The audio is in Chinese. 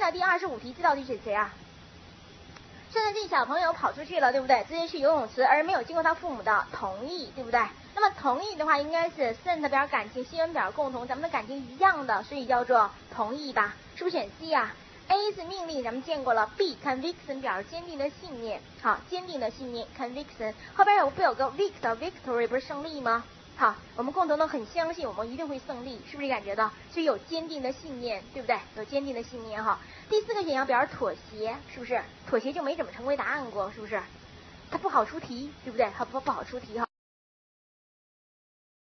的第25题，这道题是谁啊？现在这小朋友跑出去了，对不对？直接去游泳池，而没有经过他父母的同意，对不对？那么同意的话，应该是 consent 表感情，新闻表共同，咱们的感情一样的，所以叫做同意吧？是不是选 C 啊 ？A 是命令，咱们见过了。B conviction 表示坚定的信念，好，坚定的信念 conviction 后边不有个 victory 不是胜利吗？好，我们共同都很相信我们一定会胜利，是不是感觉到？所以有坚定的信念，对不对？有坚定的信念哈。第4个选项表示妥协，是不是？妥协就没怎么成为答案过，是不是？它不好出题，对不对？它不好出题哈。